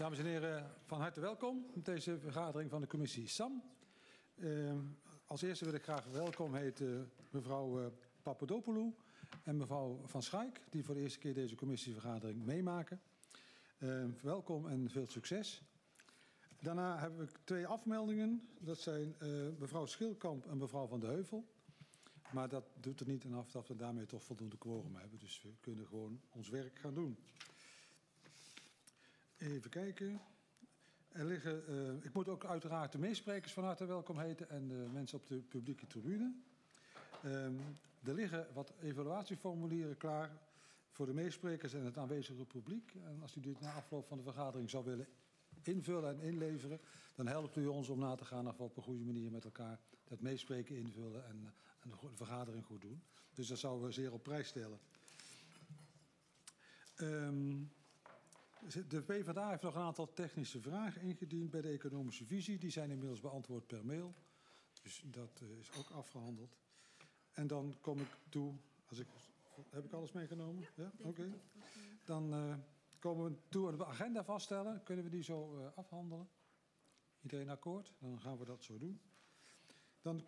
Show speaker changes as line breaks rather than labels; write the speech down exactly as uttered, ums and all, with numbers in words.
Dames en heren, van harte welkom op deze vergadering van de commissie S A M. Uh, als eerste wil ik graag welkom heten mevrouw uh, Papadopoulou en mevrouw Van Schaik, die voor de eerste keer deze commissievergadering meemaken. Uh, welkom en veel succes. Daarna hebben we twee afmeldingen. Dat zijn uh, mevrouw Schilkamp en mevrouw Van de Heuvel. Maar dat doet er niet aan af dat we daarmee toch voldoende quorum hebben. Dus we kunnen gewoon ons werk gaan doen. Even kijken. Er liggen, uh, ik moet ook uiteraard de meesprekers van harte welkom heten en de mensen op de publieke tribune. Um, er liggen wat evaluatieformulieren klaar voor de meesprekers en het aanwezige publiek. En als u dit na afloop van de vergadering zou willen invullen en inleveren, dan helpt u ons om na te gaan of we op een goede manier met elkaar het meespreken invullen en, en de vergadering goed doen. Dus dat zouden we zeer op prijs stellen. Um, De PvdA heeft nog een aantal technische vragen ingediend bij de economische visie. Die zijn inmiddels beantwoord per mail. Dus dat uh, is ook afgehandeld. En dan kom ik toe, als ik, heb ik alles meegenomen? Ja, ja? Oké. Okay. Dan uh, komen we toe aan de agenda vaststellen. Kunnen we die zo uh, afhandelen? Iedereen akkoord? Dan gaan we dat zo doen.